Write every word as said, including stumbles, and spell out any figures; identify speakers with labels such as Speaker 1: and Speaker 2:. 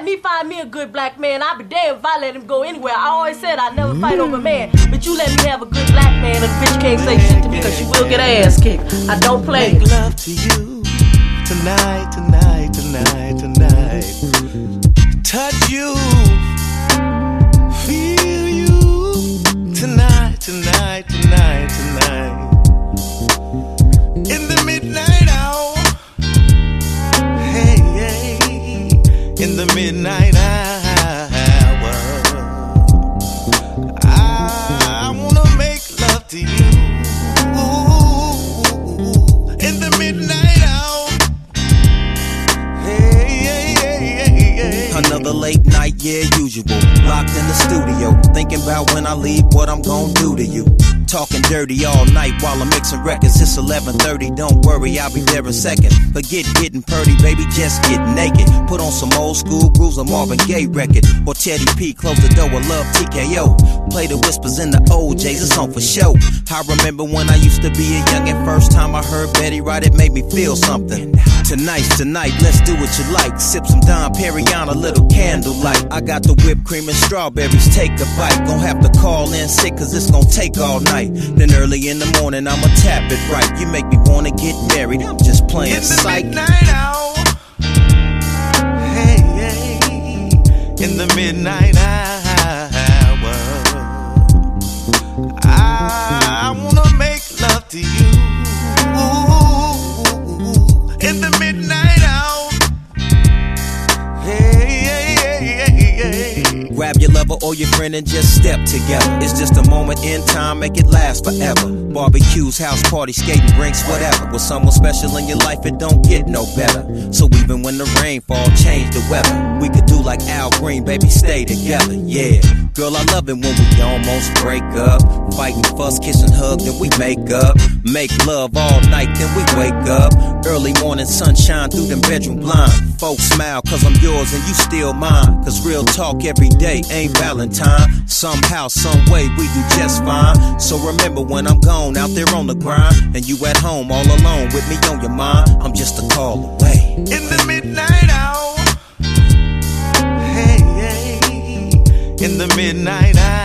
Speaker 1: me find me a good black man. I'll be damned if I let him go anywhere. I always said I never fight over a man, but you let me have a good black man, and the bitch can't say shit to me because she will get her ass kicked. I don't play.
Speaker 2: Make love to you tonight, tonight, tonight, tonight. Touch you, feel you tonight, tonight, tonight, tonight. In the midnight hour, hey, hey, in the midnight hour, I, I wanna make love to you. Ooh, in the midnight hour, hey, hey, hey, hey, hey.
Speaker 3: Another late night, yeah, usual. Locked in the studio, thinking about when I leave, what I'm gonna do to you. Talking dirty all night while I'm mixing records. It's eleven thirty, don't worry, I'll be there in a second. Forget getting purdy, baby, just get naked. Put on some old school grooves, a Marvin Gaye record. Or Teddy P, close the door, I love T K O. Play the whispers in the O Js, it's on for show. I remember when I used to be a youngin'. First time I heard Betty write, it made me feel something. Tonight's tonight, let's do what you like. Sip some Dom Perignon, a little candlelight. I got the whipped cream and strawberries, take a bite. Gon' have to call in sick, cause it's gon' take all night. Then early in the morning, I'ma tap it right. You make me wanna get married, I'm just playing psych.
Speaker 2: In the midnight hour, hey, hey, in the midnight hour, I wanna make love to you. Ooh, in the midnight hour, hey, hey, hey, hey, hey.
Speaker 3: Grab your lover or your friend and just step together. It's just a moment in time, make it last forever. Barbecues, house parties, skating rinks, whatever. With someone special in your life, it don't get no better. So even when the rain fall, change the weather. We could do like Al Green, baby, stay together, yeah. Girl, I love it when we almost break up. Fighting, fuss, kiss and hug, then we make up. Make love all night, then we wake up. Early morning sunshine through them bedroom blinds. Folks smile cause I'm yours and you still mine. Cause real talk every day ain't Valentine. Somehow, some way we do just fine. So remember when I'm gone out there on the grind, and you at home all alone with me on your mind, I'm just a call away.
Speaker 2: In the midnight hour, hey, hey, in the midnight hour,